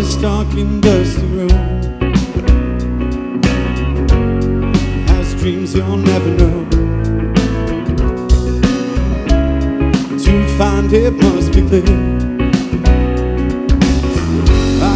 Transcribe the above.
this dark and dusty room has dreams you'll never know. To find it must be clear